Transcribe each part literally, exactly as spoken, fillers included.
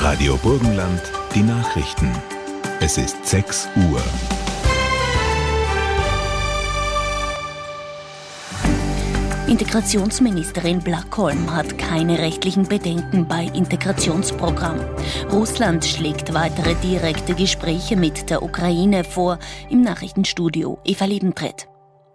Radio Burgenland, die Nachrichten. Es ist sechs Uhr. Integrationsministerin Blackholm hat keine rechtlichen Bedenken bei Integrationsprogramm. Russland schlägt weitere direkte Gespräche mit der Ukraine vor. Im Nachrichtenstudio Eva Liebentritt.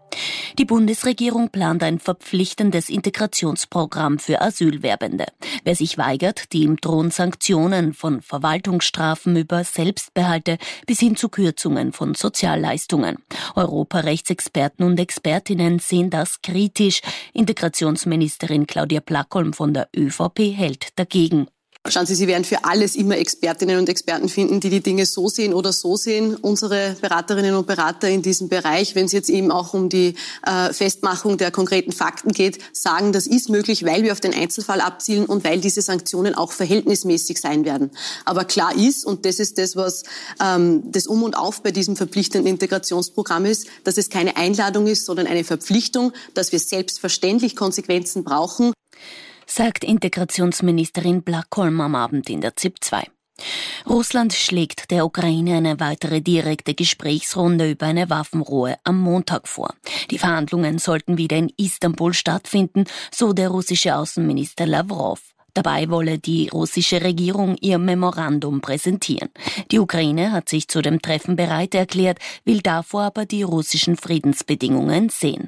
Die Bundesregierung plant ein verpflichtendes Integrationsprogramm für Asylwerbende. Wer sich weigert, die ihm drohen Sanktionen von Verwaltungsstrafen über Selbstbehalte bis hin zu Kürzungen von Sozialleistungen. Europarechtsexperten und Expertinnen sehen das kritisch. Integrationsministerin Claudia Blackholm von der ÖVP hält dagegen. Schauen Sie, Sie werden für alles immer Expertinnen und Experten finden, die die Dinge so sehen oder so sehen. Unsere Beraterinnen und Berater in diesem Bereich, wenn es jetzt eben auch um die äh, Festmachung der konkreten Fakten geht, sagen, das ist möglich, weil wir auf den Einzelfall abzielen und weil diese Sanktionen auch verhältnismäßig sein werden. Aber klar ist, und das ist das, was ähm, das Um und Auf bei diesem verpflichtenden Integrationsprogramm ist, dass es keine Einladung ist, sondern eine Verpflichtung, dass wir selbstverständlich Konsequenzen brauchen, sagt Integrationsministerin Blackholm am Abend in der Z I P zwei. Russland schlägt der Ukraine eine weitere direkte Gesprächsrunde über eine Waffenruhe am Montag vor. Die Verhandlungen sollten wieder in Istanbul stattfinden, so der russische Außenminister Lawrow. Dabei wolle die russische Regierung ihr Memorandum präsentieren. Die Ukraine hat sich zu dem Treffen bereit erklärt, will davor aber die russischen Friedensbedingungen sehen.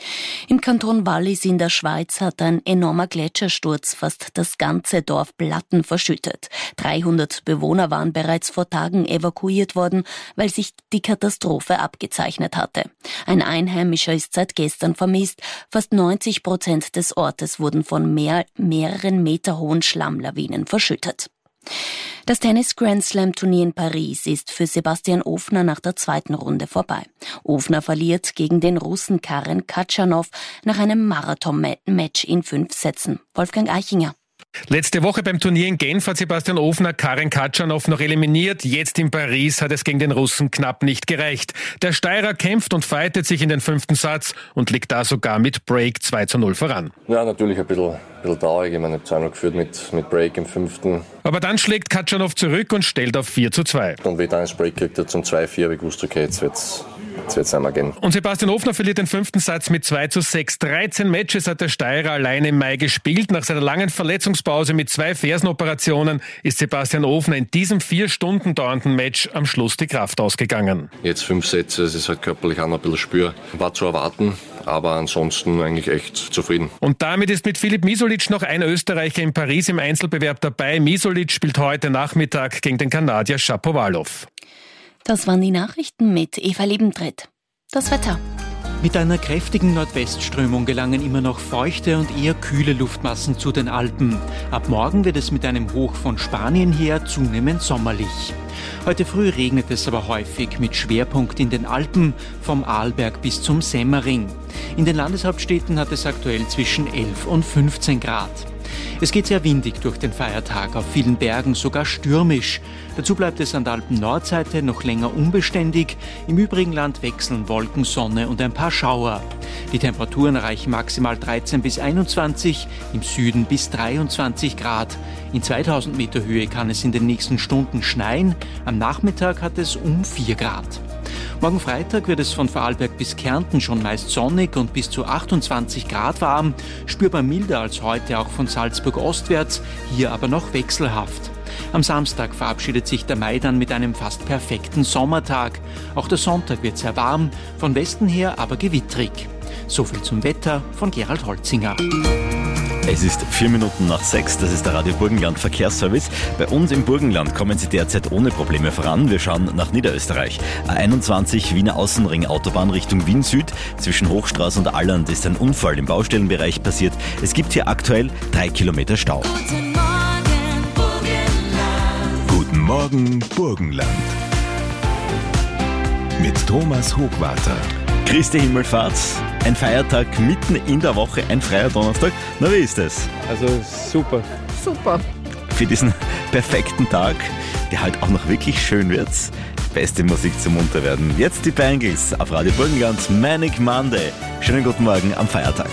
Im Kanton Wallis in der Schweiz hat ein enormer Gletschersturz fast das ganze Dorf Blatten verschüttet. dreihundert Bewohner waren bereits vor Tagen evakuiert worden, weil sich die Katastrophe abgezeichnet hatte. Ein Einheimischer ist seit gestern vermisst. Fast neunzig Prozent des Ortes wurden von mehr, mehreren Meter hohen Schlammlawinen verschüttet. Das Tennis-Grand-Slam-Turnier in Paris ist für Sebastian Ofner nach der zweiten Runde vorbei. Ofner verliert gegen den Russen Karen Khachanov nach einem Marathon-Match in fünf Sätzen. Wolfgang Eichinger. Letzte Woche beim Turnier in Genf hat Sebastian Ofner Karen Khachanov noch eliminiert. Jetzt in Paris hat es gegen den Russen knapp nicht gereicht. Der Steirer kämpft und fightet sich in den fünften Satz und liegt da sogar mit Break zwei zu null voran. Ja, natürlich ein bisschen, ein bisschen traurig. Ich meine, ich habe zwei null geführt mit, mit Break im fünften. Aber dann schlägt Khachanov zurück und stellt auf vier zu zwei. Und wie dann das Break kriegt er zum zwei vier, habe ich gewusst, okay, jetzt wird's Jetzt wird's einmal gehen. Und Sebastian Ofner verliert den fünften Satz mit zwei zu sechs. dreizehn Matches hat der Steirer allein im Mai gespielt. Nach seiner langen Verletzungspause mit zwei Fersenoperationen ist Sebastian Ofner in diesem vier Stunden dauernden Match am Schluss die Kraft ausgegangen. Jetzt fünf Sätze, es ist halt körperlich auch noch ein bisschen spür. War zu erwarten, aber ansonsten eigentlich echt zufrieden. Und damit ist mit Filip Misolic noch ein Österreicher in Paris im Einzelbewerb dabei. Misolic spielt heute Nachmittag gegen den Kanadier Shapovalov. Das waren die Nachrichten mit Eva Liebentritt. Das Wetter. Mit einer kräftigen Nordwestströmung gelangen immer noch feuchte und eher kühle Luftmassen zu den Alpen. Ab morgen wird es mit einem Hoch von Spanien her zunehmend sommerlich. Heute früh regnet es aber häufig mit Schwerpunkt in den Alpen, vom Arlberg bis zum Semmering. In den Landeshauptstädten hat es aktuell zwischen elf und fünfzehn Grad. Es geht sehr windig durch den Feiertag, auf vielen Bergen sogar stürmisch. Dazu bleibt es an der Alpen-Nordseite noch länger unbeständig. Im übrigen Land wechseln Wolken, Sonne und ein paar Schauer. Die Temperaturen erreichen maximal dreizehn bis einundzwanzig, im Süden bis dreiundzwanzig Grad. In zweitausend Meter Höhe kann es in den nächsten Stunden schneien. Am Nachmittag hat es um vier Grad. Morgen Freitag wird es von Vorarlberg bis Kärnten schon meist sonnig und bis zu achtundzwanzig Grad warm, spürbar milder als heute auch von Salzburg ostwärts, hier aber noch wechselhaft. Am Samstag verabschiedet sich der Mai dann mit einem fast perfekten Sommertag. Auch der Sonntag wird sehr warm, von Westen her aber gewittrig. Soviel zum Wetter von Gerald Holzinger. Es ist vier Minuten nach sechs, das ist der Radio Burgenland Verkehrsservice. Bei uns im Burgenland kommen Sie derzeit ohne Probleme voran. Wir schauen nach Niederösterreich. A einundzwanzig Wiener Außenring Autobahn Richtung Wien Süd. Zwischen Hochstraße und Alland ist ein Unfall im Baustellenbereich passiert. Es gibt hier aktuell drei Kilometer Stau. Guten Morgen, Burgenland. Guten Morgen, Burgenland. Mit Thomas Hochwarter. Christi Himmelfahrt, ein Feiertag mitten in der Woche, ein freier Donnerstag. Na, wie ist das? Also super. Super. Für diesen perfekten Tag, der halt auch noch wirklich schön wird. Beste Musik zum Munterwerden. Jetzt die Bangles auf Radio Burgenland, Manic Monday. Schönen guten Morgen am Feiertag.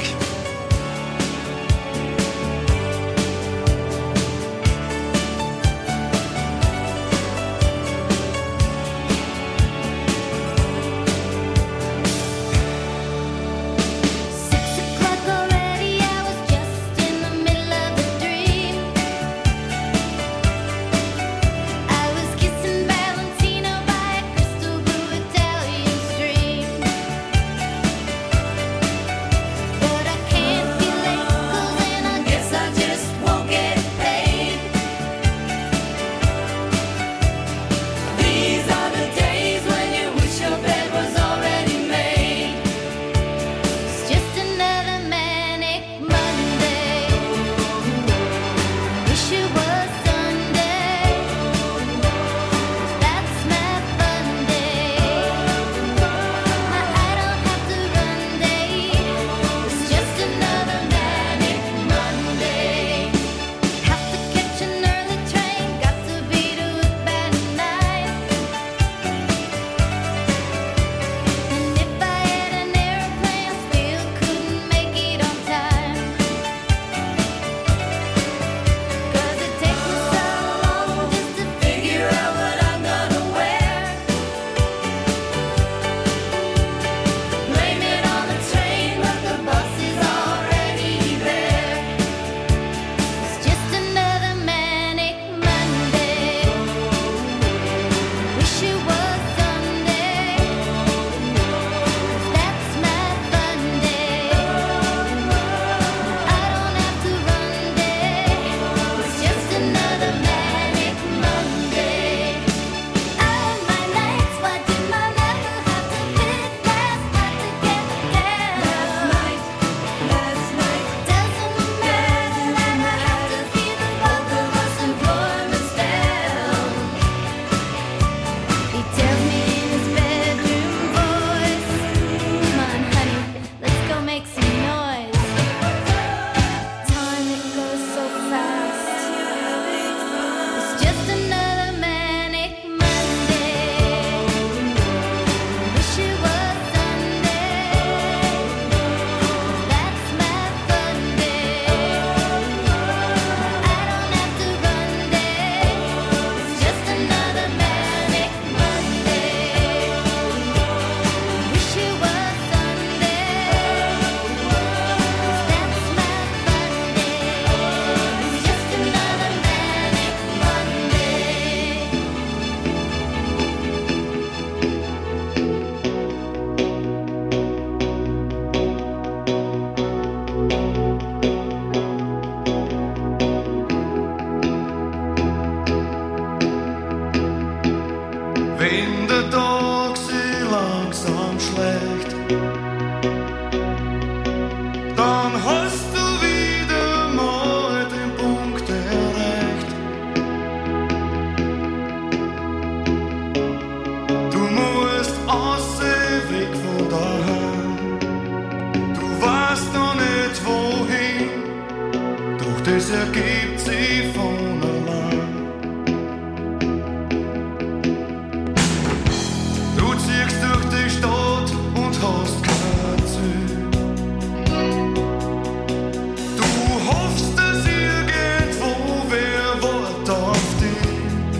das ergibt sich von allein. Du ziehst durch die Stadt und hast kein Ziel. Du hoffst, dass irgendwo wer wartet auf dich.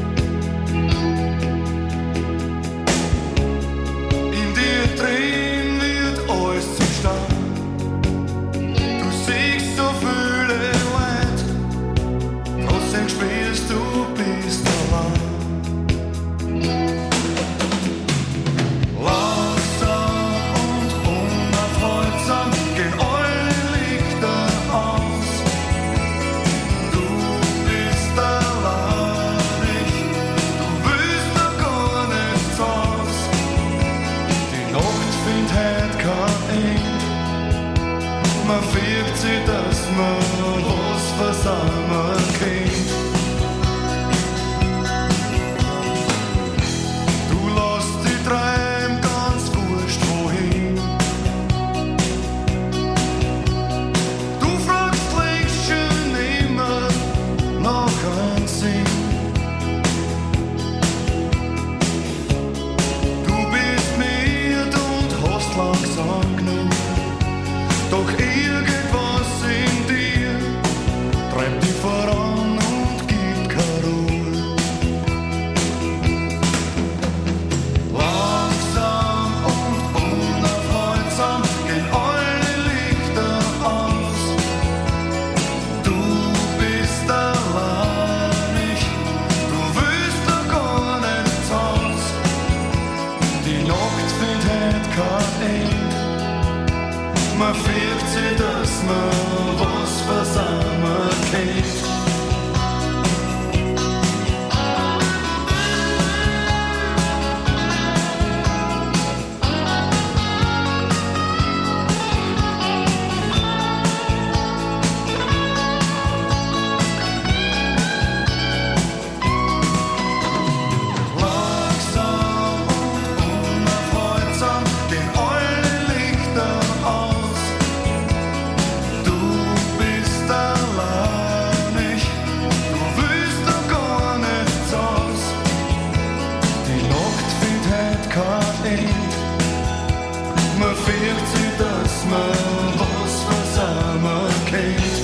In dir drin wird alles zum Stein. Du siehst so viele Leute, trotzdem spielst du, bist allein. Langsam und unaufhaltsam gehen alle Lichter aus. Du bist alleinig, du willst noch gar nichts aus. Die Nacht findet heut kein Ende. Man fürcht sich, dass man was versammeln kennt. Du lässt die treiben, ganz wurscht wohin. Du fragst längst schon immer nach einem Sinn. Du bist müde und hast langsam genug. Doch irgendwas in dir treibt dich voran und gibt keine Ruhe. Langsam und unaufhaltsam gehen alle Lichter aus. Du bist alleinig, du willst doch gar nichts aus. Die Nacht findet heut kein Ende. Man fürcht sich, dass man was versammeln kennt. Langsam und unaufhaltsam gehen alle Lichter aus. Du bist alleinig, du willst doch gar nichts aus. Die Nacht findet heut kein Ende. Man fürcht sich, dass man was versammeln kennt.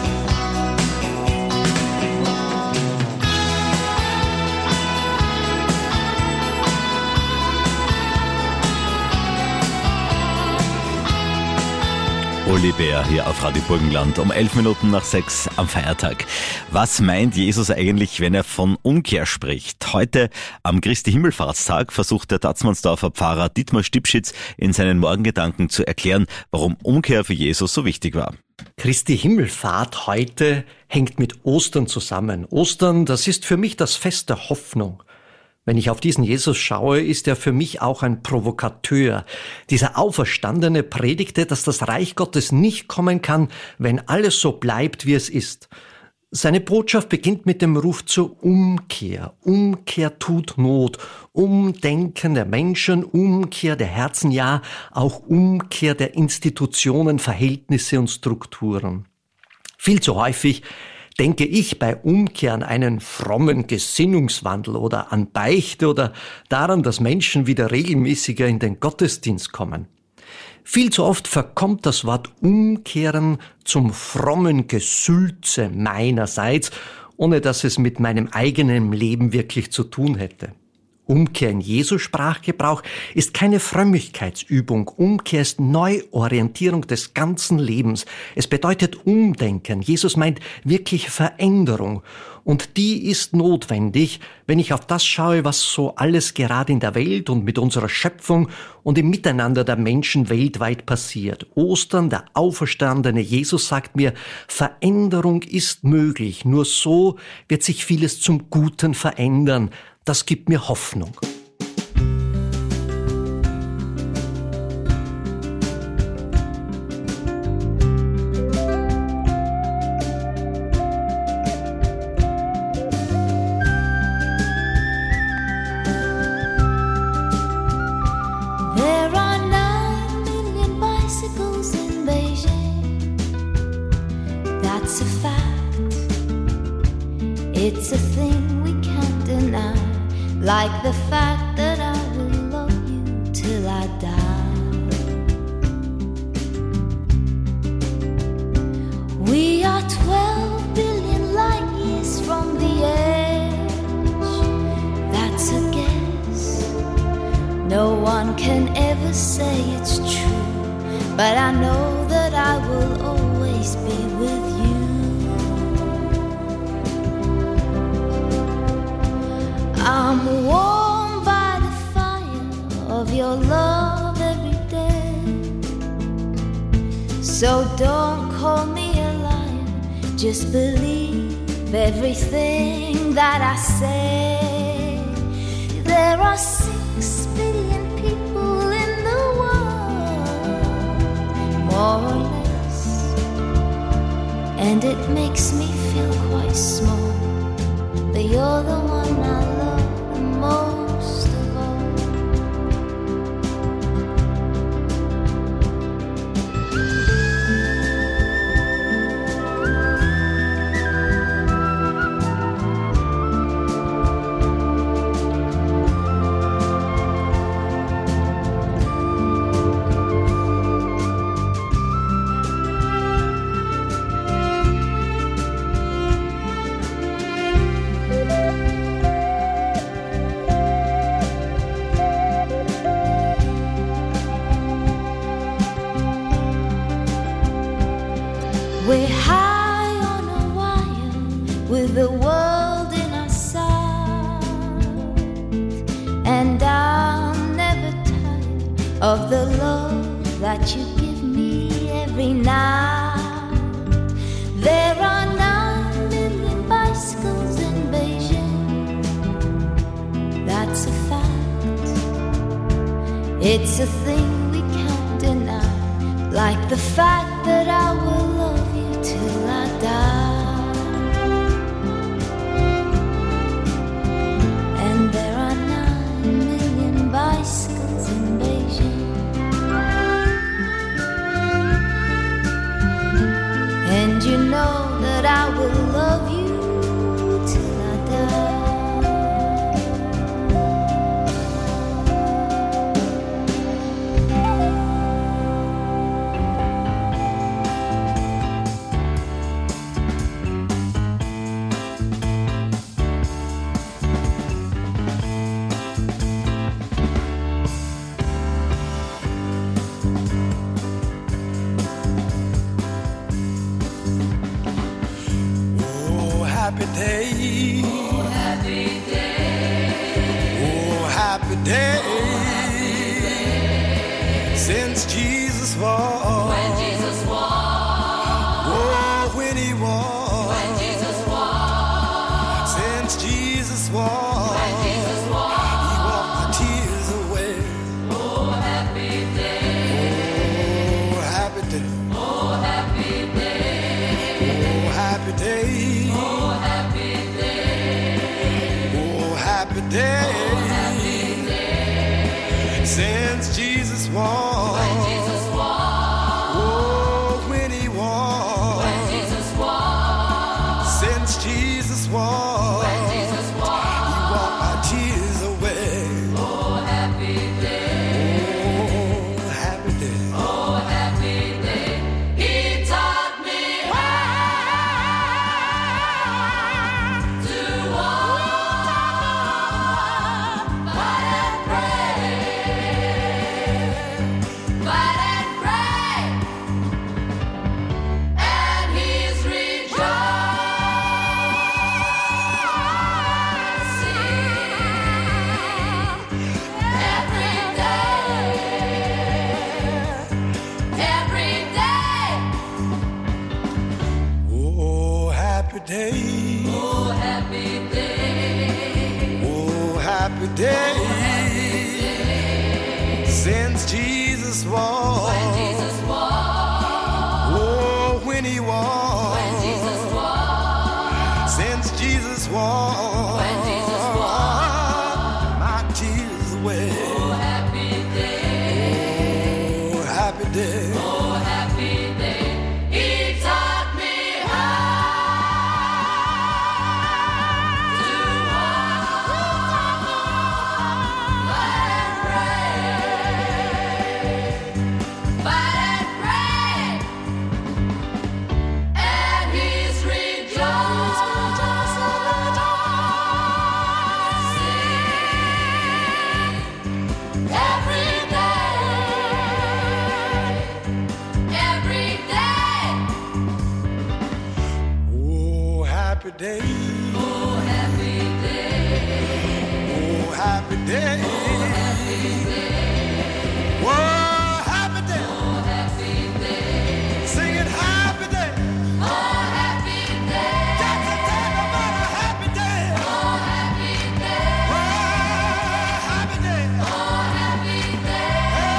Uli Bär hier auf Radio Burgenland um elf Minuten nach sechs am Feiertag. Was meint Jesus eigentlich, wenn er von Umkehr spricht? Heute am Christi Himmelfahrtstag versucht der Tatzmannsdorfer Pfarrer Dietmar Stipschitz in seinen Morgengedanken zu erklären, warum Umkehr für Jesus so wichtig war. Christi Himmelfahrt heute hängt mit Ostern zusammen. Ostern, das ist für mich das Fest der Hoffnung. Wenn ich auf diesen Jesus schaue, ist er für mich auch ein Provokateur. Dieser Auferstandene predigte, dass das Reich Gottes nicht kommen kann, wenn alles so bleibt, wie es ist. Seine Botschaft beginnt mit dem Ruf zur Umkehr. Umkehr tut Not. Umdenken der Menschen, Umkehr der Herzen, ja, auch Umkehr der Institutionen, Verhältnisse und Strukturen. Viel zu häufig Denke ich bei Umkehr an einen frommen Gesinnungswandel oder an Beichte oder daran, dass Menschen wieder regelmäßiger in den Gottesdienst kommen? Viel zu oft verkommt das Wort Umkehren zum frommen Gesülze meinerseits, ohne dass es mit meinem eigenen Leben wirklich zu tun hätte. Umkehr in Jesu Sprachgebrauch ist keine Frömmigkeitsübung. Umkehr ist Neuorientierung des ganzen Lebens. Es bedeutet Umdenken. Jesus meint wirklich Veränderung. Und die ist notwendig, wenn ich auf das schaue, was so alles gerade in der Welt und mit unserer Schöpfung und im Miteinander der Menschen weltweit passiert. Ostern, der auferstandene Jesus sagt mir, Veränderung ist möglich. Nur so wird sich vieles zum Guten verändern. Das gibt mir Hoffnung. There are nine million bicycles in Beijing. That's a fact. It's a thing we can't deny. Like the fact that I will love you till I die. We are twelve billion light years from the edge. That's a guess. No one can ever say it's true, but I know that I will always be with you. I'm warmed by the fire of your love every day. So don't call me a liar, just believe everything that I say. There are six billion people in the world, more or less, and it makes me feel quite small, but you're the one I love most of all. We're high on a wire with the world in our sight, and I'm never tired of the love that you give me every night. There are nine million bicycles in Beijing. That's a fact. It's a thing we can't deny, like the fact that I will love till I die. And there are nine million bicycles in Beijing. And you know that I will love you till I die. Happy day. Oh, happy day. Oh, happy day. Oh, happy day. Since Jesus walked. When Jesus walked. Oh, when he walked. When Jesus walked. Since Jesus walked. When Jesus walked. He walked my tears away. Oh, happy day. Oh, happy day. Oh, happy day. Oh, happy day. Happy day. Oh, happy day. Since Jesus walked. When Jesus walked. Oh, when he walked. When Jesus walked. Since happy day since Jesus walked. When Jesus walked. Oh, when he walked. When Jesus walked. Since Jesus walked. When Jesus walked. My tears away. Oh, happy day. Oh, happy day. Oh, happy day. He taught me how to walk and pray, but and pray, and he's rejoicing every day, every day. Oh, happy day. Oh, happy day. Oh, happy day. Oh, happy day. Oh, happy day. Oh, happy day. Sing it, happy day. Oh, happy day. That's a time about a happy day. Oh, happy day. Oh, happy day. Oh, happy day.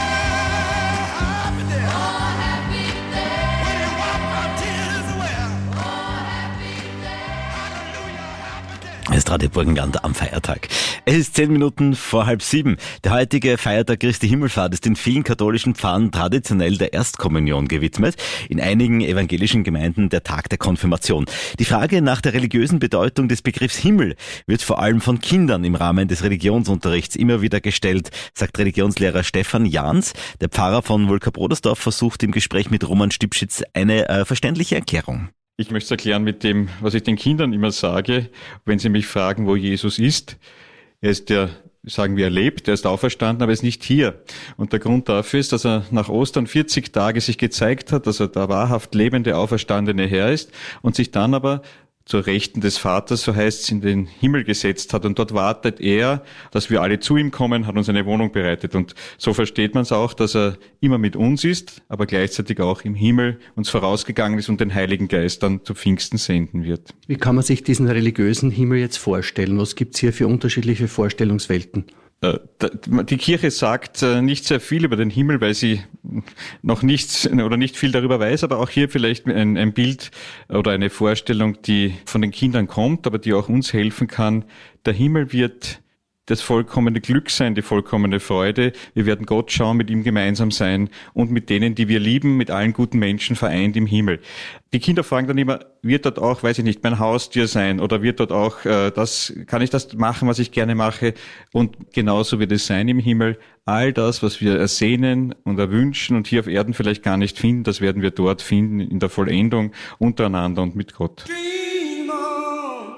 Happy day. Oh, happy day. When you wipe my tears away. Oh, happy day. Hallelujah, happy day. Es ist Radio Burgenland am Feiertag. Es ist zehn Minuten vor halb sieben. Der heutige Feiertag Christi Himmelfahrt ist in vielen katholischen Pfarren traditionell der Erstkommunion gewidmet, in einigen evangelischen Gemeinden der Tag der Konfirmation. Die Frage nach der religiösen Bedeutung des Begriffs Himmel wird vor allem von Kindern im Rahmen des Religionsunterrichts immer wieder gestellt, sagt Religionslehrer Stefan Jahns. Der Pfarrer von Wolkerbrodersdorf versucht im Gespräch mit Roman Stipschitz eine äh, verständliche Erklärung. Ich möchte es erklären mit dem, was ich den Kindern immer sage, wenn sie mich fragen, wo Jesus ist. Er ist der, sagen wir, er lebt, er ist auferstanden, aber er ist nicht hier. Und der Grund dafür ist, dass er nach Ostern vierzig Tage sich gezeigt hat, dass er der wahrhaft lebende, auferstandene Herr ist und sich dann aber zur Rechten des Vaters, so heißt es, in den Himmel gesetzt hat. Und dort wartet er, dass wir alle zu ihm kommen, hat uns eine Wohnung bereitet. Und so versteht man es auch, dass er immer mit uns ist, aber gleichzeitig auch im Himmel uns vorausgegangen ist und den Heiligen Geist dann zu Pfingsten senden wird. Wie kann man sich diesen religiösen Himmel jetzt vorstellen? Was gibt's hier für unterschiedliche Vorstellungswelten? Die Kirche sagt nicht sehr viel über den Himmel, weil sie noch nichts oder nicht viel darüber weiß, aber auch hier vielleicht ein, ein Bild oder eine Vorstellung, die von den Kindern kommt, aber die auch uns helfen kann. Der Himmel wird das vollkommene Glück sein, die vollkommene Freude. Wir werden Gott schauen, mit ihm gemeinsam sein und mit denen, die wir lieben, mit allen guten Menschen vereint im Himmel. Die Kinder fragen dann immer, wird dort auch, weiß ich nicht, mein Haustier sein oder wird dort auch, äh, das, kann ich das machen, was ich gerne mache? Und genauso wird es sein im Himmel. All das, was wir ersehnen und erwünschen und hier auf Erden vielleicht gar nicht finden, das werden wir dort finden, in der Vollendung, untereinander und mit Gott. Dream on,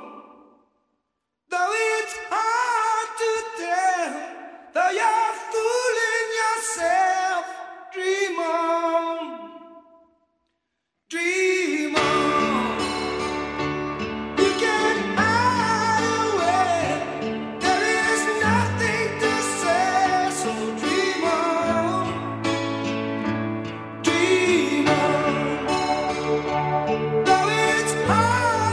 though it's hard to tell, though you're fooling yourself. Dream on, dream on. You can't hide away. There is nothing to say, so dream on, dream on. Though it's hard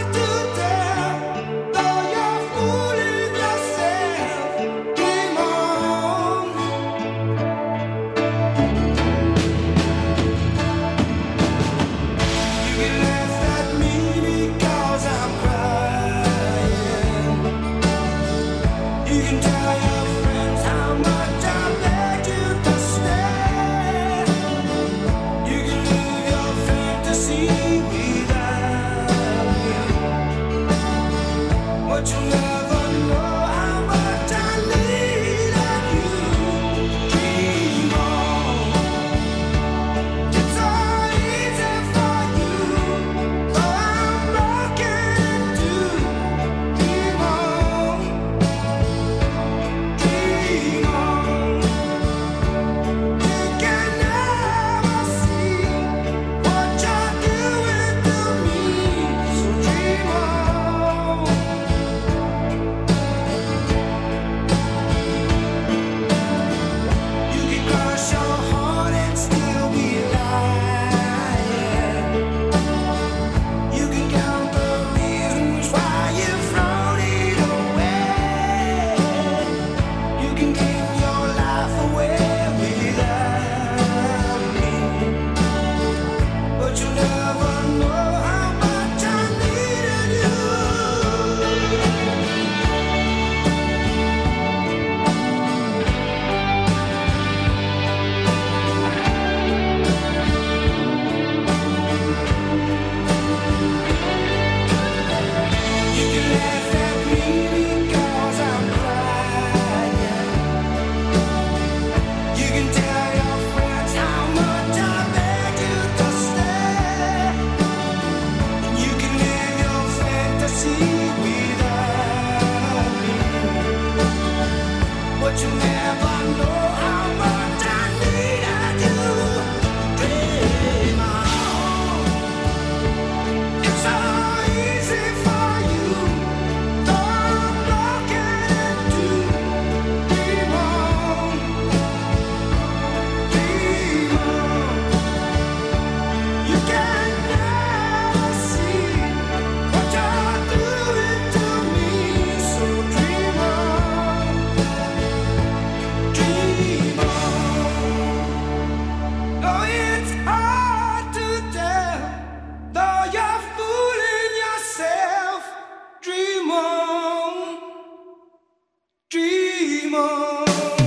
immer.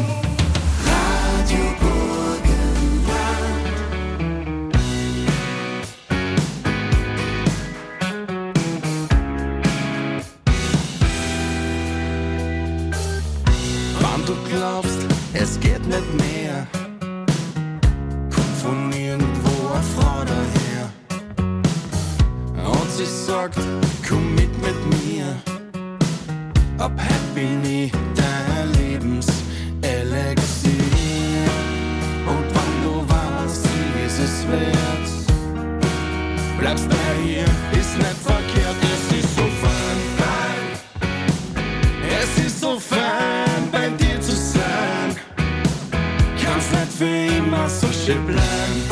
Radio Burgenland. Wann du glaubst, es geht nicht mehr, kommt von irgendwo eine Frau daher und sie sagt, komm mit mit mir, ab heute bin ich dein Lebenselixier. Und wenn du weißt, wie ist es wert, bleibst bei ihr, ist nicht verkehrt, es ist so fein, es ist so fein, bei dir zu sein, kannst nicht für immer so schön bleiben,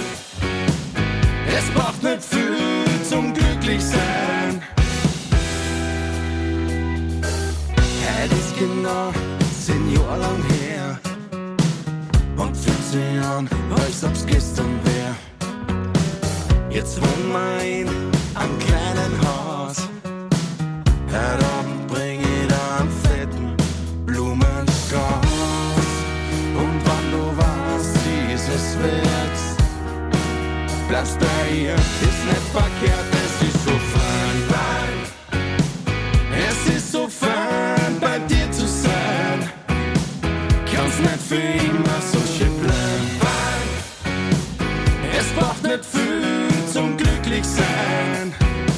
es braucht nicht viel zum glücklich sein. Heute ist genau zehn Jahre lang her und fühlt sich an, als ob's gestern wär. Jetzt wohnen wir in einem kleinen Haus, heute Abend bring ich da einen fetten Blumenstrauß. Und wenn du weißt, wie ist es wert, bleibst bei ihr, ist nicht verkehrt, es ist so fein, es ist so fein, bei dir zu sein, kannst nicht für immer so schön bleiben, es braucht nicht viel zum glücklich sein.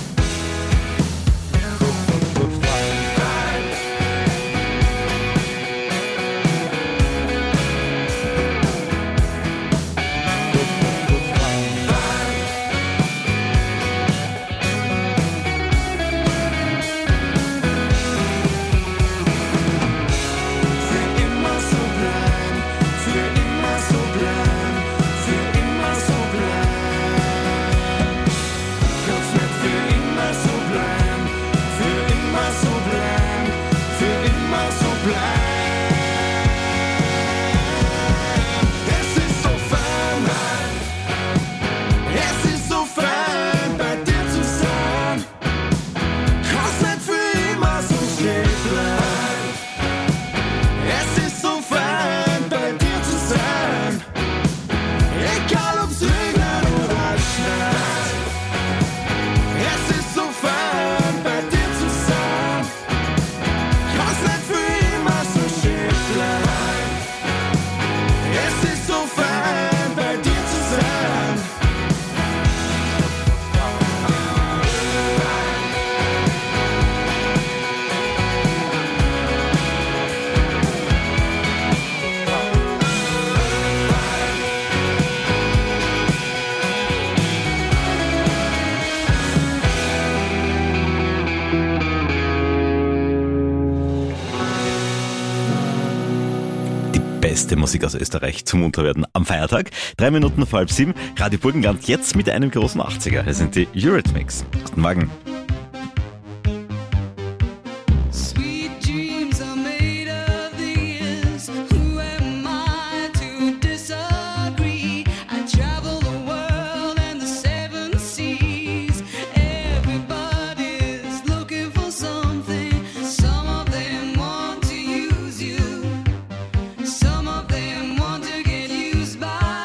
Beste Musik aus Österreich zum Munterwerden am Feiertag. Drei Minuten vor halb sieben. Radio Burgenland jetzt mit einem großen achtziger. Das sind die Eurythmics. Guten Morgen.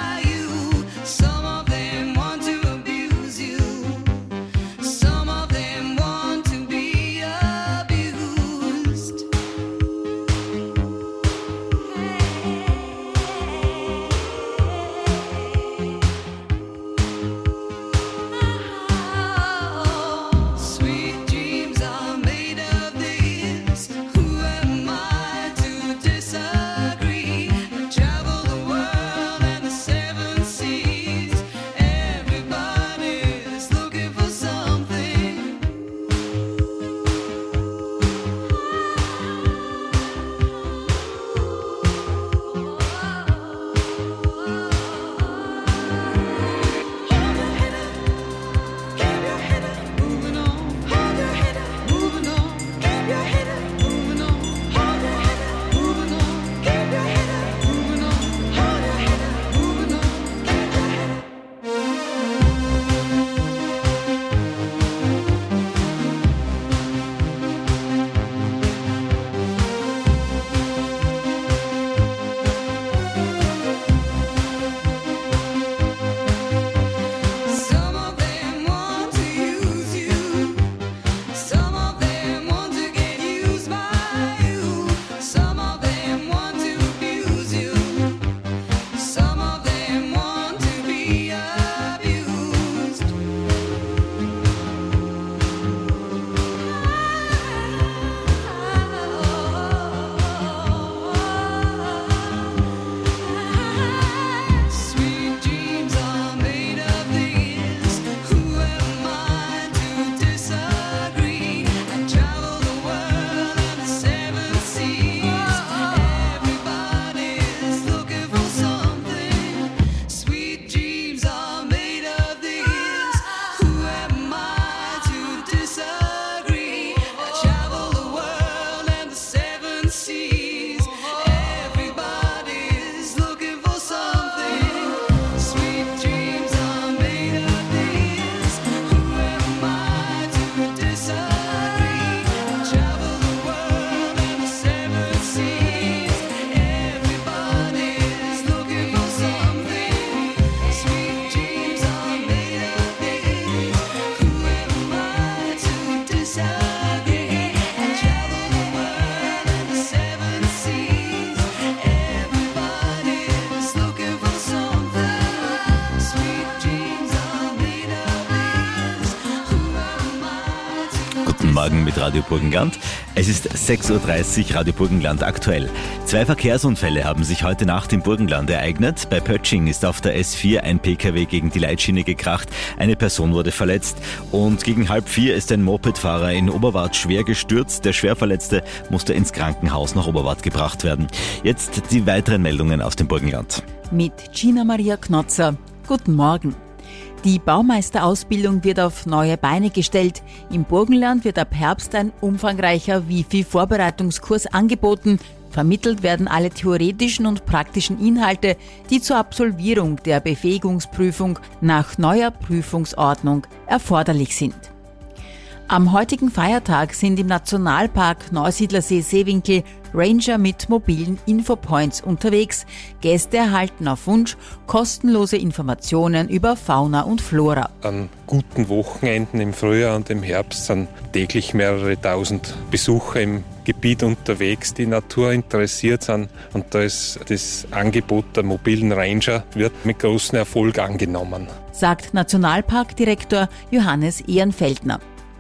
Some of them Morgen mit Radio Burgenland. Es ist sechs Uhr dreißig, Radio Burgenland aktuell. Zwei Verkehrsunfälle haben sich heute Nacht im Burgenland ereignet. Bei Pötsching ist auf der S vier ein P K W gegen die Leitschiene gekracht. Eine Person wurde verletzt. Und gegen halb vier ist ein Mopedfahrer in Oberwart schwer gestürzt. Der Schwerverletzte musste ins Krankenhaus nach Oberwart gebracht werden. Jetzt die weiteren Meldungen aus dem Burgenland. Mit Gina Maria Knotzer. Guten Morgen. Die Baumeisterausbildung wird auf neue Beine gestellt. Im Burgenland wird ab Herbst ein umfangreicher Wifi-Vorbereitungskurs angeboten. Vermittelt werden alle theoretischen und praktischen Inhalte, die zur Absolvierung der Befähigungsprüfung nach neuer Prüfungsordnung erforderlich sind. Am heutigen Feiertag sind im Nationalpark Neusiedlersee-Seewinkel Ranger mit mobilen Infopoints unterwegs. Gäste erhalten auf Wunsch kostenlose Informationen über Fauna und Flora. An guten Wochenenden im Frühjahr und im Herbst sind täglich mehrere tausend Besucher im Gebiet unterwegs, die Natur interessiert sind. Und da ist das Angebot der mobilen Ranger wird mit großem Erfolg angenommen, sagt Nationalparkdirektor Johannes Ehrenfeldner.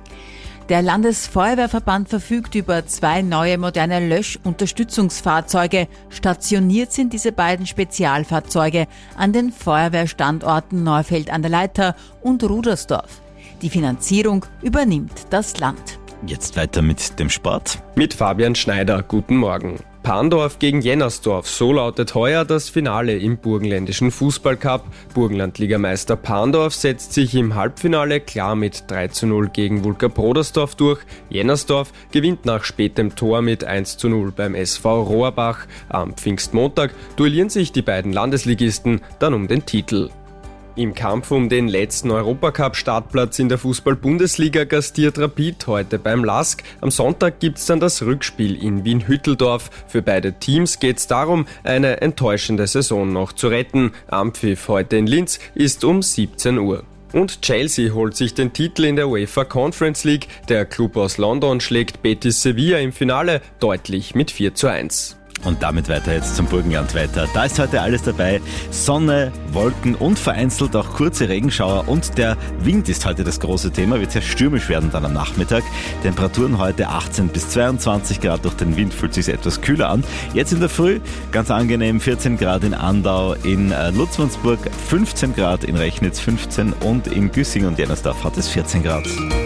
Der Landesfeuerwehrverband verfügt über zwei neue moderne Löschunterstützungsfahrzeuge. Stationiert sind diese beiden Spezialfahrzeuge an den Feuerwehrstandorten Neufeld an der Leitha und Rudersdorf. Die Finanzierung übernimmt das Land. Jetzt weiter mit dem Sport. Mit Fabian Schneider. Guten Morgen. Pandorf gegen Jennersdorf, so lautet heuer das Finale im burgenländischen Fußballcup. Burgenlandligameister Pandorf setzt sich im Halbfinale klar mit drei zu null gegen Vulker-Brodersdorf durch. Jennersdorf gewinnt nach spätem Tor mit eins zu null beim S V Rohrbach. Am Pfingstmontag duellieren sich die beiden Landesligisten dann um den Titel. Im Kampf um den letzten Europacup-Startplatz in der Fußball-Bundesliga gastiert Rapid heute beim Lask. Am Sonntag gibt's dann das Rückspiel in Wien-Hütteldorf. Für beide Teams geht's darum, eine enttäuschende Saison noch zu retten. Ampfiff heute in Linz ist um siebzehn Uhr. Und Chelsea holt sich den Titel in der UEFA Conference League. Der Club aus London schlägt Betis Sevilla im Finale deutlich mit vier zu eins. Und damit weiter jetzt zum Burgenland weiter. Da ist heute alles dabei. Sonne, Wolken und vereinzelt auch kurze Regenschauer. Und der Wind ist heute das große Thema. Wird sehr stürmisch werden dann am Nachmittag. Temperaturen heute achtzehn bis zweiundzwanzig Grad. Durch den Wind fühlt es sich etwas kühler an. Jetzt in der Früh ganz angenehm vierzehn Grad in Andau, in Lutzmannsburg fünfzehn Grad, in Rechnitz fünfzehn und in Güssing und Jennersdorf hat es vierzehn Grad.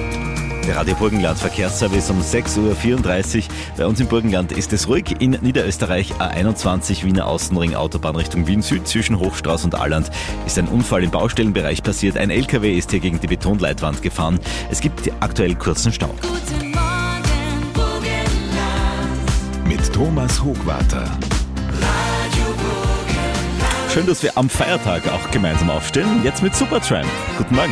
Der Radio Burgenland Verkehrsservice um sechs Uhr vierunddreißig. Bei uns im Burgenland ist es ruhig. In Niederösterreich A einundzwanzig Wiener Außenring Autobahn Richtung Wien Süd zwischen Hochstrauß und Alland ist ein Unfall im Baustellenbereich passiert. Ein L K W ist hier gegen die Betonleitwand gefahren. Es gibt aktuell kurzen Stau. Guten Morgen, Burgenland. Mit Thomas Hochwarter. Radio Burgenland. Schön, dass wir am Feiertag auch gemeinsam aufstehen. Jetzt mit Supertramp. Guten Morgen.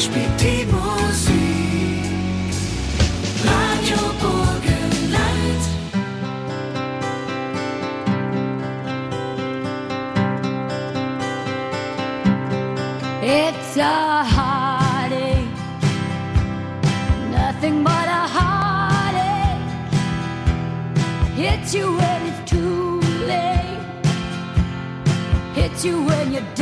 spielt die Musik. Radio Burgenland. It's a heartache, nothing but a heartache. Hits you when it's too late, hits you when you're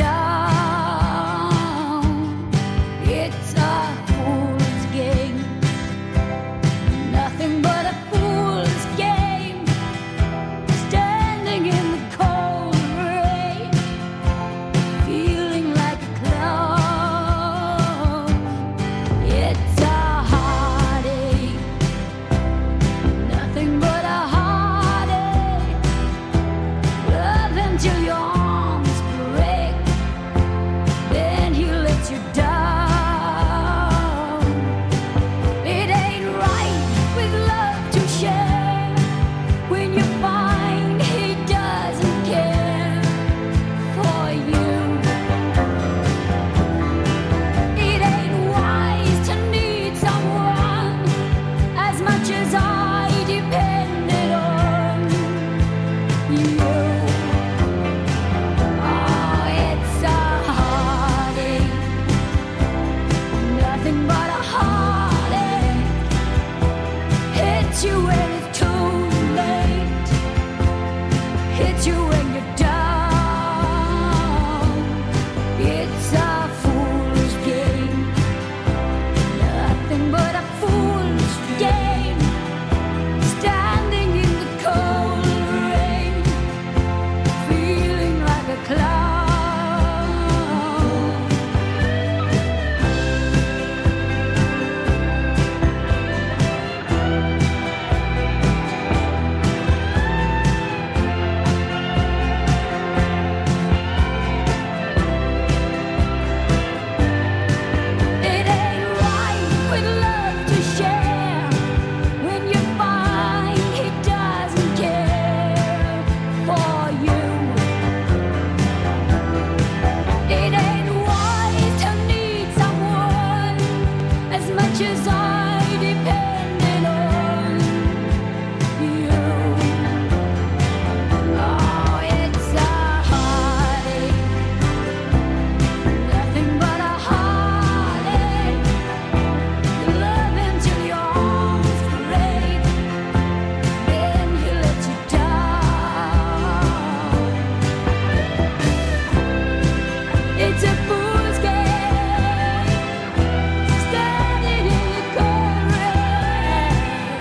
down. It's a fool's game, nothing but a fool's game. Standing in the cold rain, feeling like a clown. It's a heartache, nothing but a heartache. Love until your arms break, then he lets you down. It ain't right with love to share when you find he doesn't care for you. It ain't wise to need someone as much as I depended on you. Oh, it's a heartache, nothing but a heartache. Hits you when it's too late, hits you when you're down. It's a fool's game, nothing but a fool's game. Standing in the cold rain, feeling like a clown. It ain't right with love to share when you find he doesn't care for you. It ain't wise to need someone as much as I depended on you. Oh, it's a heartache, nothing but a heartache. Love until your arms break, then he lets you down. It's a fool's game, standing in the cold rain,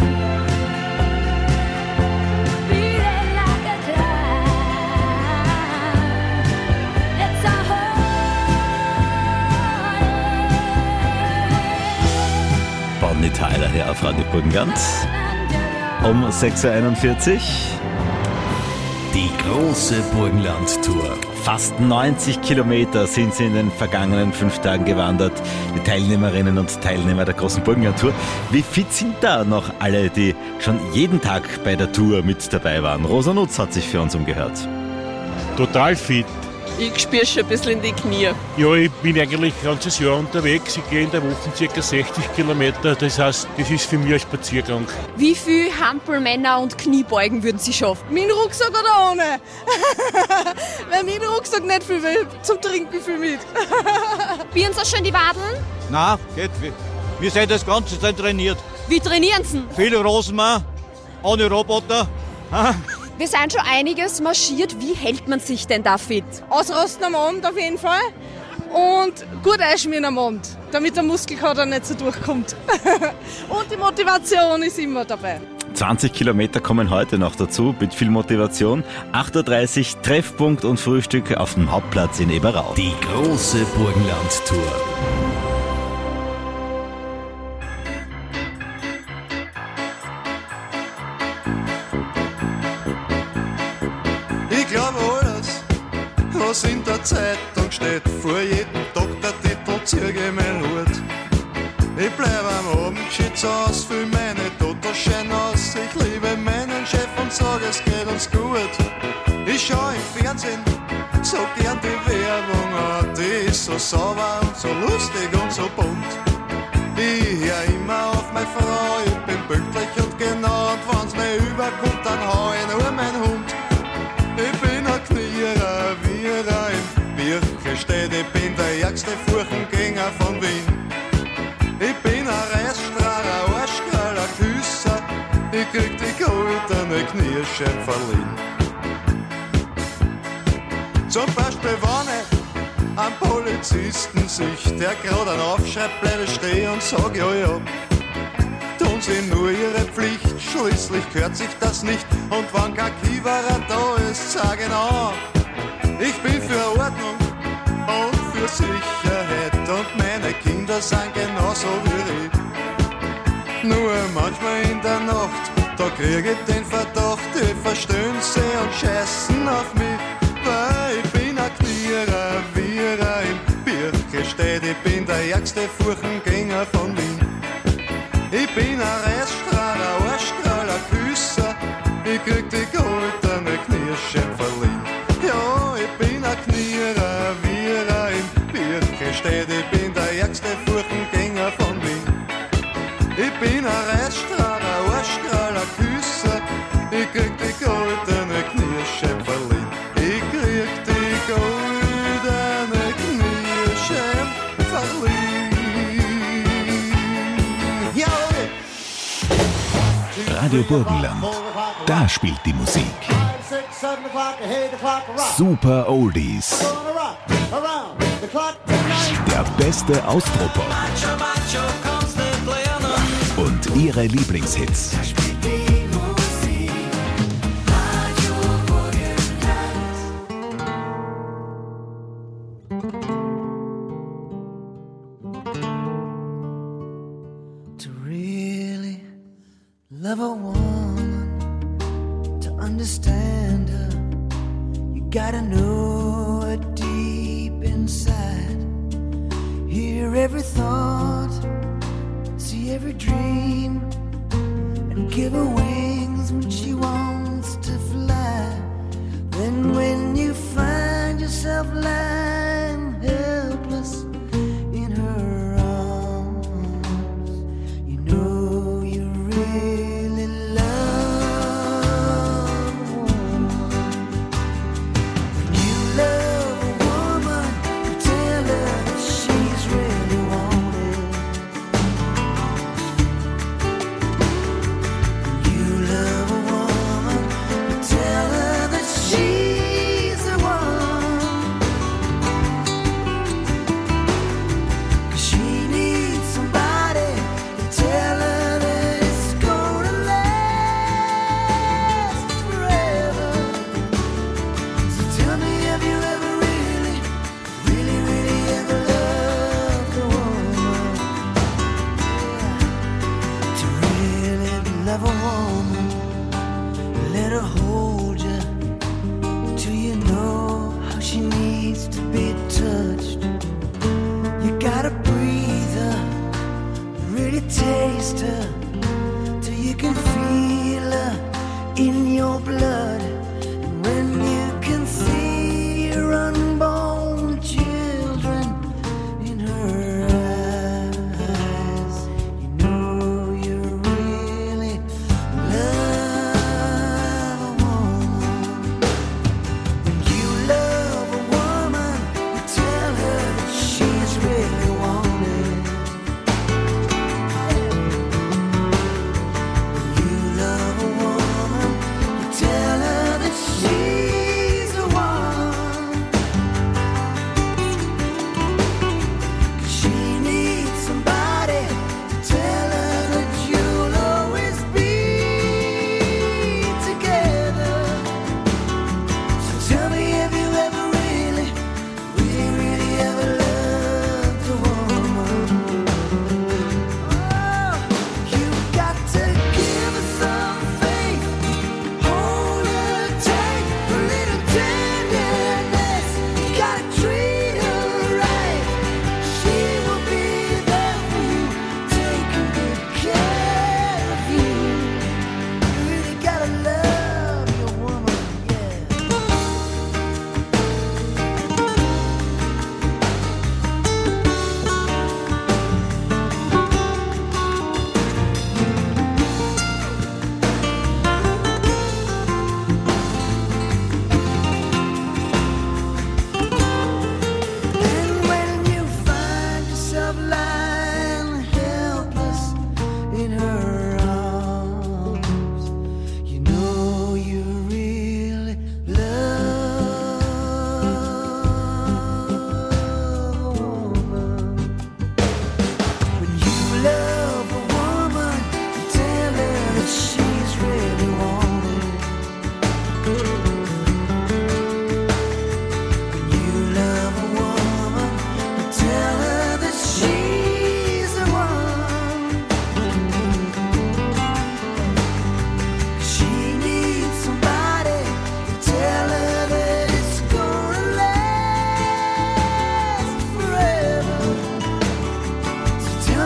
feeling like a clown. It's a Bonnie Tyler hier auf Radio Burgenland. Um sechs Uhr einundvierzig. Die große Burgenland-Tour. Fast neunzig Kilometer sind sie in den vergangenen fünf Tagen gewandert, die Teilnehmerinnen und Teilnehmer der großen Burgenland-Tour. Wie fit sind da noch alle, die schon jeden Tag bei der Tour mit dabei waren? Rosa Nutz hat sich für uns umgehört. Total fit. Ich spüre schon ein bisschen in die Knie. Ja, ich bin eigentlich ein ganzes Jahr unterwegs. Ich gehe in der Woche ca. sechzig Kilometer. Das heißt, das ist für mich ein Spaziergang. Wie viel Hampelmänner und Kniebeugen würden Sie schaffen? Mit dem Rucksack oder ohne? Weil mit dem Rucksack nicht viel, weil zum Trinken viel mit. Bieren Sie schon die Wadeln? Nein, geht. Wir, wir sind das ganze Zeit trainiert. Wie trainieren Sie? Viele Rosenmann, ohne Roboter. Wir sind schon einiges marschiert. Wie hält man sich denn da fit? Ausrosten am Abend auf jeden Fall und gut einschmieren am Abend, damit der Muskelkater nicht so durchkommt. Und die Motivation ist immer dabei. zwanzig Kilometer kommen heute noch dazu, mit viel Motivation. acht Uhr dreißig, Treffpunkt und Frühstück auf dem Hauptplatz in Eberau. Die große Burgenland-Tour. Ich glaube alles, was in der Zeitung steht, vor jedem Doktortitel zieh ich meinen Hut. Ich bleib am Abend geschützt aus, fühl meine Totoschein aus. Ich liebe meinen Chef und sag, es geht uns gut. Ich schau im Fernsehen so gern die Werbung an, die ist so sauber und so lustig und so bunt. Knirschen verliehen. Zum Beispiel, wenn ich einen Polizisten sich, der gerade einen aufschreibt, bleibe ich stehen und sag ja, ja. Tun sie nur ihre Pflicht, schließlich gehört sich das nicht. Und wenn kein Kiewerer da ist, sag ich na, ich bin für Ordnung und für Sicherheit. Und meine Kinder sind genauso wie ich. Nur manchmal in der Nacht, da krieg ich den Verdacht, die verstöhnen sie und scheißen auf mich. Weil ich bin ein Knierer, Wierer im Birkenstedt, ich bin der ärgste Furchengänger von Wien. Ich bin ein Reisstrahler, Arschstrahler, Küsser, ich krieg die goldene Knirschen verliehen. Ja, ich bin ein Knierer, Wierer im Birkenstedt, ich bin der ärgste Furchengänger von Wien. Ich bin ein Reisstrahler, Arschstrahler, Küsser, ich krieg die goldene Knirschen verliehen. Ich krieg die goldene Knirschen verliehen. Ja, Radio Burgenland, da spielt die Musik. Super Oldies. Der beste Austropop. Und ihre Lieblingshits. To really love a woman, to understand her, you gotta know her deep inside. Hear every thought, see every dream, and give her wings when she wants to fly. Then when you find yourself lying helpless in her arms, you know you really love a woman. When you love a woman, you tell her that she's really wanted. When you love a woman, you tell her that she's the one. 'Cause she needs somebody to tell her that it's gonna last forever. So tell me, have you ever really, really, really ever loved a woman? Yeah. To really love a woman, let her hold you till you know how she needs to be touched. You gotta breathe her, really taste her, till you can feel her in your blood. And when you can see your unborn children in her eyes, you know you really love a woman. When you love a woman, you tell her that she's really wanted. When you love a woman, you tell her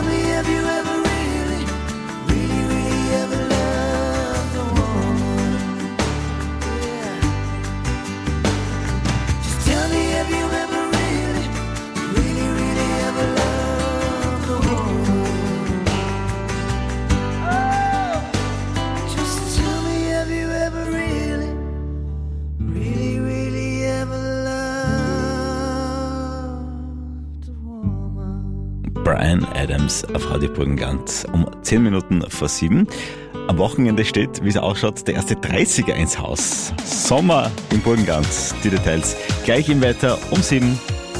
me, have you ever really, really, really ever loved a woman? Yeah. Just tell me, have you ever really, really, really ever loved a woman? Oh, just tell me, have you ever really, really, really ever loved a woman? Bryan Adams auf Radio Burgenland um zehn Minuten vor sieben. Am Wochenende steht, wie es ausschaut, der erste dreißiger ins Haus. Sommer im Burgenland. Die Details gleich im Wetter um sieben.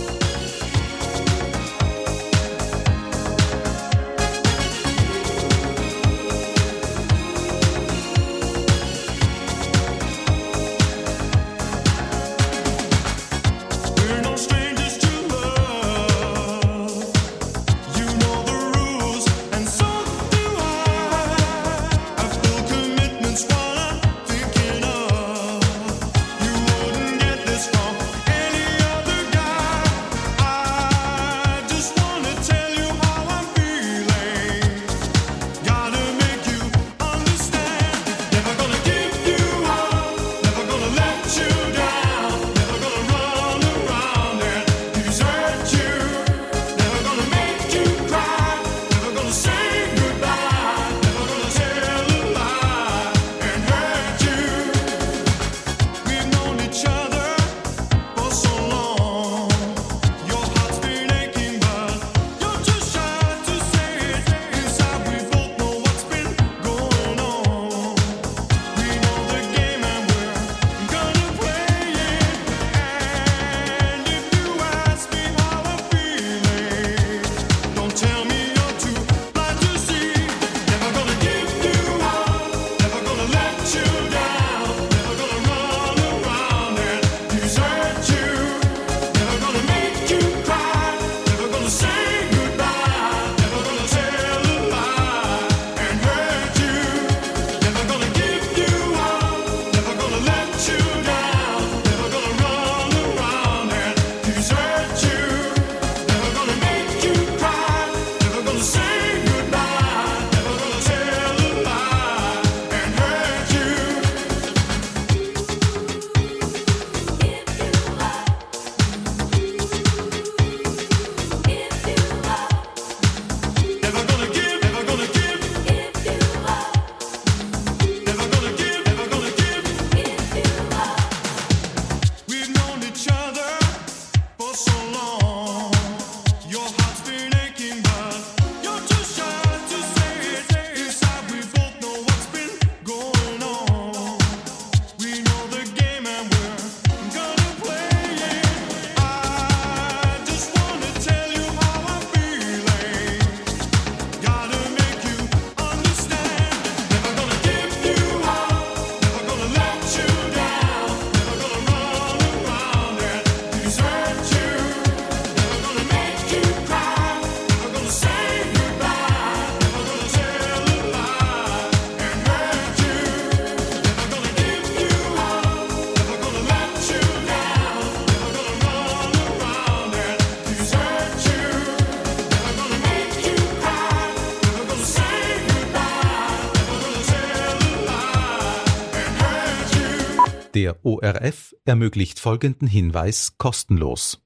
Der O R F ermöglicht folgenden Hinweis kostenlos.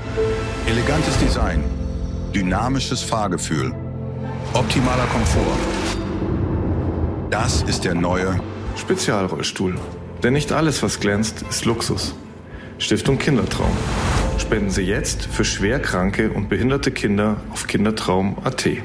Elegantes Design, dynamisches Fahrgefühl, optimaler Komfort. Das ist der neue Spezialrollstuhl. Denn nicht alles, was glänzt, ist Luxus. Stiftung Kindertraum. Spenden Sie jetzt für schwerkranke und behinderte Kinder auf kindertraum punkt a t.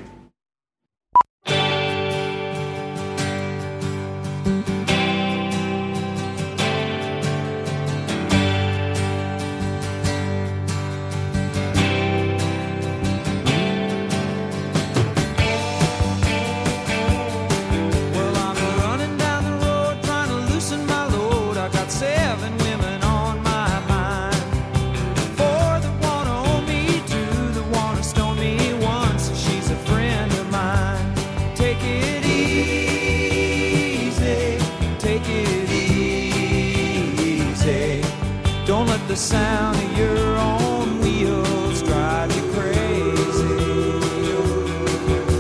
The sound of your own wheels drive you crazy.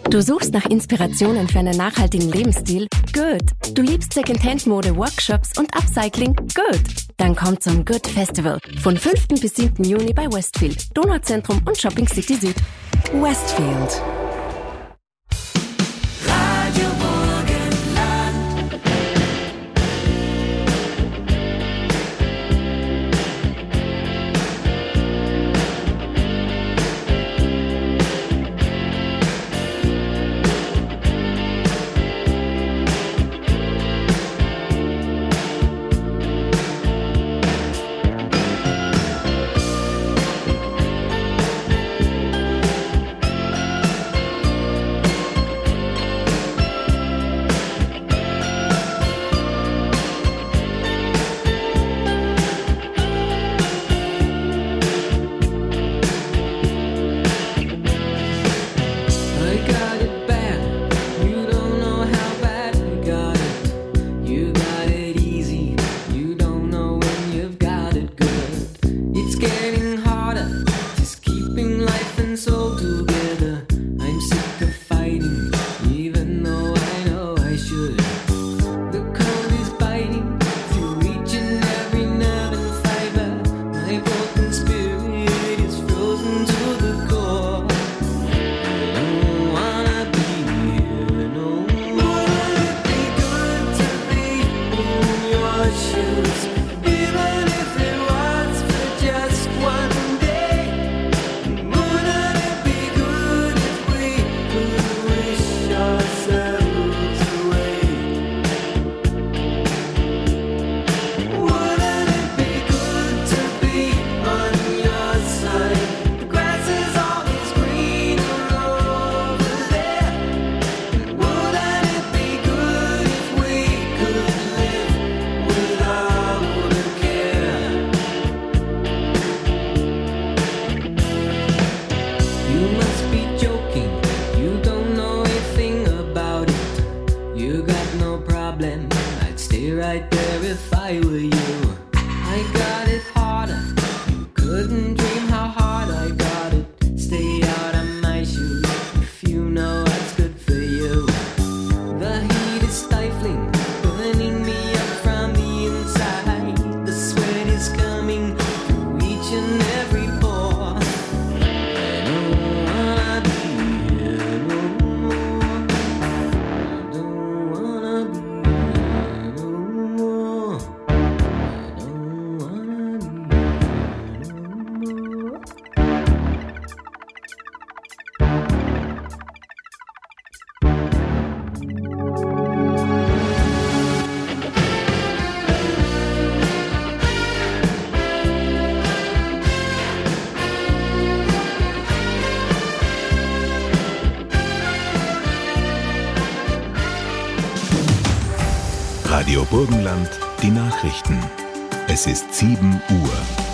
Du suchst nach Inspirationen für einen nachhaltigen Lebensstil? Good. Du liebst Secondhand-Mode, Workshops und Upcycling? Good. Dann komm zum Good Festival von fünften bis siebten Juni bei Westfield, Donauzentrum und Shopping City Süd. Westfield. Radio Burgenland, die Nachrichten. Es ist sieben Uhr.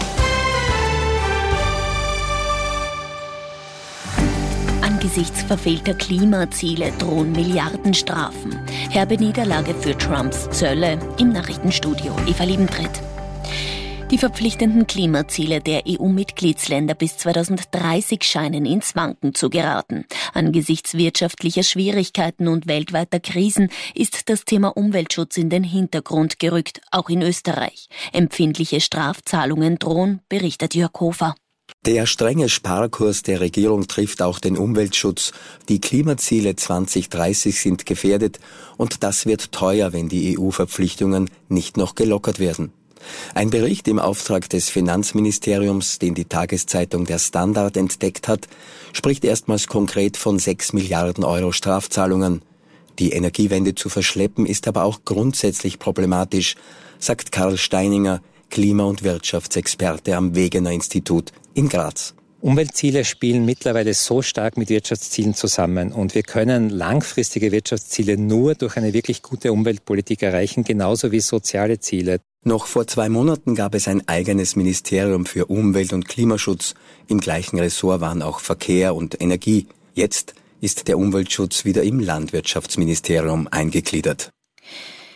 Angesichts verfehlter Klimaziele drohen Milliardenstrafen. Herbe Niederlage für Trumps Zölle. Im Nachrichtenstudio Eva Liebentritt. Die verpflichtenden Klimaziele der E U-Mitgliedsländer bis zweitausenddreißig scheinen ins Wanken zu geraten. Angesichts wirtschaftlicher Schwierigkeiten und weltweiter Krisen ist das Thema Umweltschutz in den Hintergrund gerückt, auch in Österreich. Empfindliche Strafzahlungen drohen, berichtet Jörg Hofer. Der strenge Sparkurs der Regierung trifft auch den Umweltschutz. Die Klimaziele zwanzig dreißig sind gefährdet und das wird teuer, wenn die E U-Verpflichtungen nicht noch gelockert werden. Ein Bericht im Auftrag des Finanzministeriums, den die Tageszeitung Der Standard entdeckt hat, spricht erstmals konkret von sechs Milliarden Euro Strafzahlungen. Die Energiewende zu verschleppen ist aber auch grundsätzlich problematisch, sagt Karl Steininger, Klima- und Wirtschaftsexperte am Wegener Institut in Graz. Umweltziele spielen mittlerweile so stark mit Wirtschaftszielen zusammen und wir können langfristige Wirtschaftsziele nur durch eine wirklich gute Umweltpolitik erreichen, genauso wie soziale Ziele. Noch vor zwei Monaten gab es ein eigenes Ministerium für Umwelt- und Klimaschutz. Im gleichen Ressort waren auch Verkehr und Energie. Jetzt ist der Umweltschutz wieder im Landwirtschaftsministerium eingegliedert.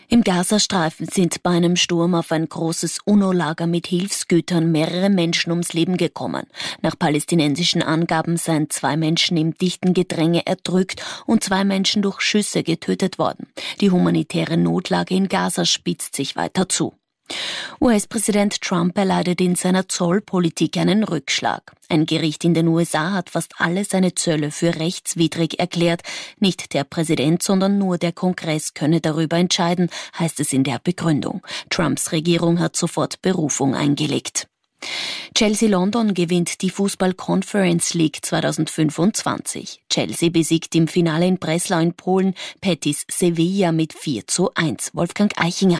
Im Gazastreifen sind bei einem Sturm auf ein großes UNO-Lager mit Hilfsgütern mehrere Menschen ums Leben gekommen. Nach palästinensischen Angaben seien zwei Menschen im dichten Gedränge erdrückt und zwei Menschen durch Schüsse getötet worden. Die humanitäre Notlage in Gaza spitzt sich weiter zu. U S-Präsident Trump erleidet in seiner Zollpolitik einen Rückschlag. Ein Gericht in den U S A hat fast alle seine Zölle für rechtswidrig erklärt. Nicht der Präsident, sondern nur der Kongress könne darüber entscheiden, heißt es in der Begründung. Trumps Regierung hat sofort Berufung eingelegt. Chelsea London gewinnt die Fußball-Conference League zwanzig fünfundzwanzig. Chelsea besiegt im Finale in Breslau in Polen Betis Sevilla mit vier zu eins. Wolfgang Eichinger.